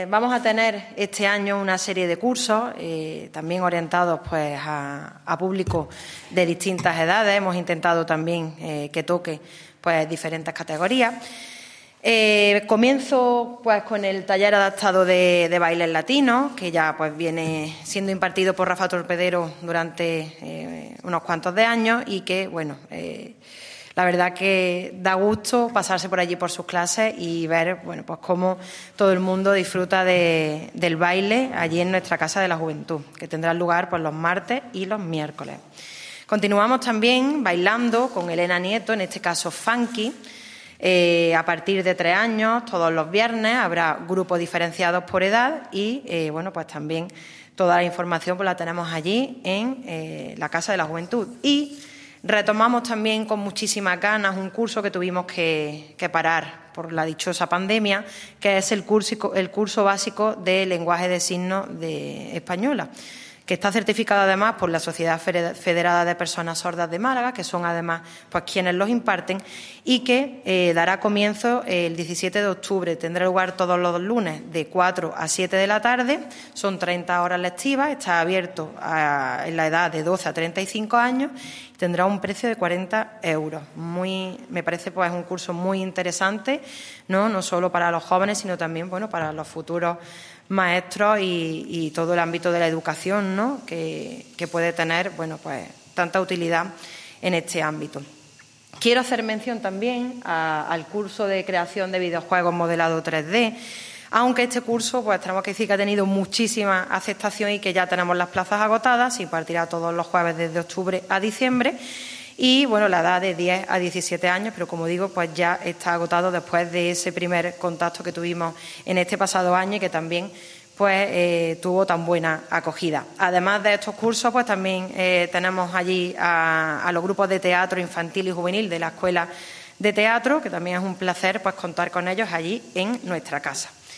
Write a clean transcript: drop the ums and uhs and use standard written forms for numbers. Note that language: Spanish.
Vamos a tener este año una serie de cursos, también orientados pues, a público de distintas edades. Hemos intentado también que toque pues, diferentes categorías. Comienzo pues, con el taller adaptado de bailes latinos, que ya pues, viene siendo impartido por Rafa Torpedero durante unos cuantos de años y que, bueno, la verdad que da gusto pasarse por allí por sus clases y ver, bueno, pues cómo todo el mundo disfruta del baile allí en nuestra Casa de la Juventud, que tendrá lugar pues, los martes y los miércoles. Continuamos también bailando con Elena Nieto, en este caso funky. A partir de 3 años, todos los viernes, habrá grupos diferenciados por edad y, bueno, pues también toda la información pues, la tenemos allí en la Casa de la Juventud. Y retomamos también con muchísimas ganas un curso que tuvimos que parar por la dichosa pandemia, que es el curso básico de lenguaje de signos de española, que está certificado además por la Sociedad Federada de Personas Sordas de Málaga, que son además pues, quienes los imparten, y que dará comienzo el 17 de octubre. Tendrá lugar todos los lunes de 4 a 7 de la tarde, son 30 horas lectivas, está abierto en la edad de 12 a 35 años, tendrá un precio de 40 euros. Me parece pues, un curso muy interesante, no solo para los jóvenes, sino también bueno, para los futuros maestros y todo el ámbito de la educación, ¿no? que puede tener bueno, pues, tanta utilidad en este ámbito. Quiero hacer mención también al curso de creación de videojuegos modelado 3D, aunque este curso pues, tenemos que decir que ha tenido muchísima aceptación y que ya tenemos las plazas agotadas, se impartirá todos los jueves desde octubre a diciembre. Y, bueno, la edad de 10 a 17 años, pero como digo, pues ya está agotado después de ese primer contacto que tuvimos en este pasado año y que también pues, tuvo tan buena acogida. Además de estos cursos, pues también tenemos allí a los grupos de teatro infantil y juvenil de la Escuela de Teatro, que también es un placer pues, contar con ellos allí en nuestra casa.